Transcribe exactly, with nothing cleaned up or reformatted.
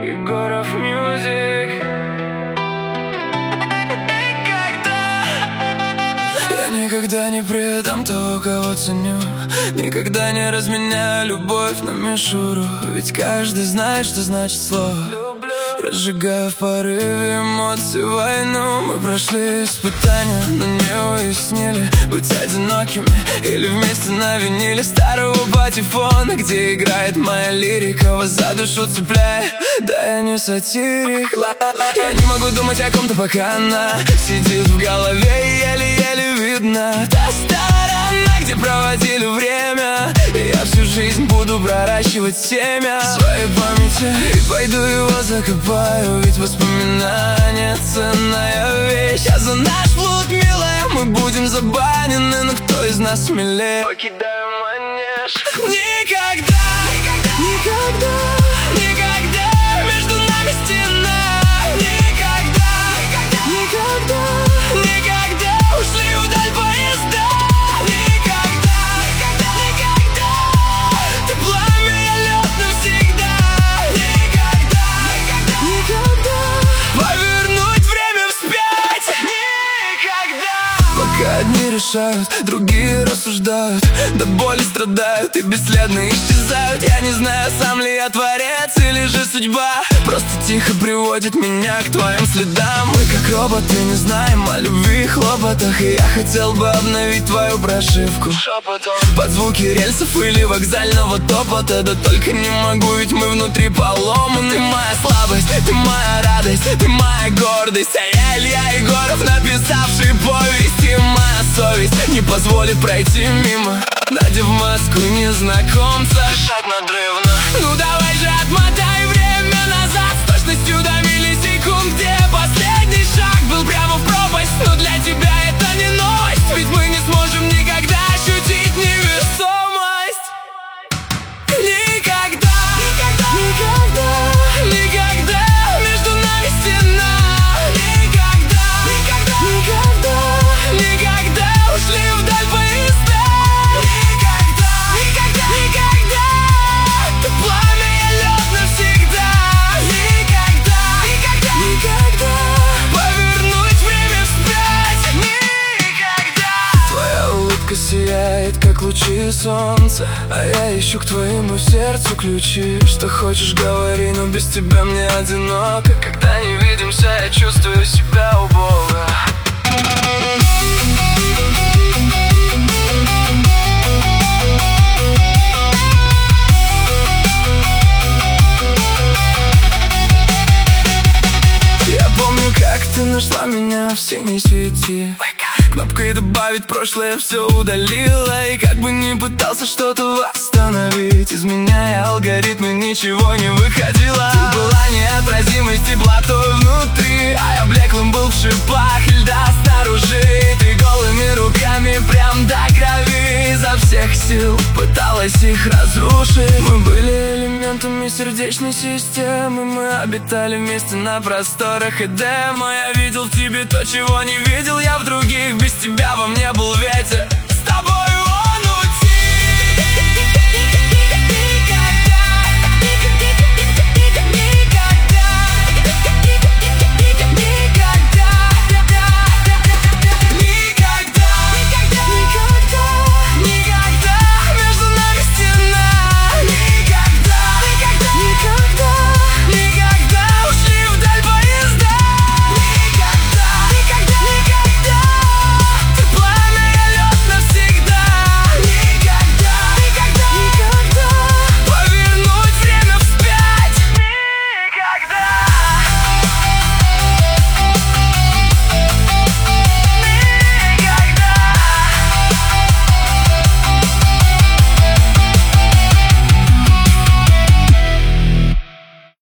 Егоров Music. Я никогда не предам того, кого ценю. Никогда не разменяю любовь на мишуру. Ведь каждый знает, что значит слово. Разжигая в порыве эмоций войну. Мы прошли испытания, но не уяснили, быть одинокими или вместе на виниле старого патефона, где играет моя лирика, вас за душу цепляет. Да я не сатирик. Я не могу думать о ком-то, пока она сидит в голове и еле-еле видно та сторона, где проводили время. И я всю жизнь буду проращивать семя в своей памяти и пойду его закопаю. Ведь воспоминания — ценная вещь. А за наш блуд, милая, мы будем забанены. Но кто из нас смелее? Покидаем манеж. Никогда, никогда, никогда между нами стена. Никогда, никогда, никогда ушли вдаль поезда. Никогда, никогда ты пламя, я лед навсегда. Никогда, никогда повернуть время вспять. Никогда. Пока одни решают, другие рассуждают, до боли страдают и бесследно исчезают. Я не знаю, сам ли я творец или же судьба просто тихо приводит меня к твоим следам. Мы как роботы не знаем о любви и хлопотах, и я хотел бы обновить твою прошивку шепотом под звуки рельсов или вокзального топота. Да только не могу, ведь мы внутри поломаны. Ты моя слабость, ты моя радость, ты моя гордость. А я Илья Егоров, написавший повесть. И моя совесть не позволит пройти мимо, надев маску незнакомца, дышать надрывно. Ну давай же отмотай время назад с точностью до миллисекунд, где последний шаг был прямо в пропасть. Но для тебя это не новость, ведь мы не сможем никогда ощутить невесомость. Никогда, никогда, никогда, никогда между нами стена. Никогда, никогда, никогда, никогда ушли вдаль поезда. Никогда, никогда, никогда ты пламя, я лед навсегда. Никогда, никогда, никогда повернуть время вспять. Никогда. Твоя улыбка сияет, как лучи солнца, а я ищу к твоему сердцу ключи. Что хочешь, говори, но без тебя мне одиноко. Когда не видимся, я чувствую себя убого. Я помню, как ты нашла меня в синей сети. Кнопкой добавить прошлое все удалила. И как бы ни пытался что-то восстановить, изменяя алгоритмы, ничего не выходило. Ты была неотразимой с теплотой внутри, а я блеклым был в шипах льда снаружи. И ты голыми руками прям до крови изо всех сил пыталась их разрушить. Мы были элементами сердечной системы, мы обитали вместе на просторах Эдема. Я видел в тебе то, чего не видел я в других. Без тебя во мне был ветер.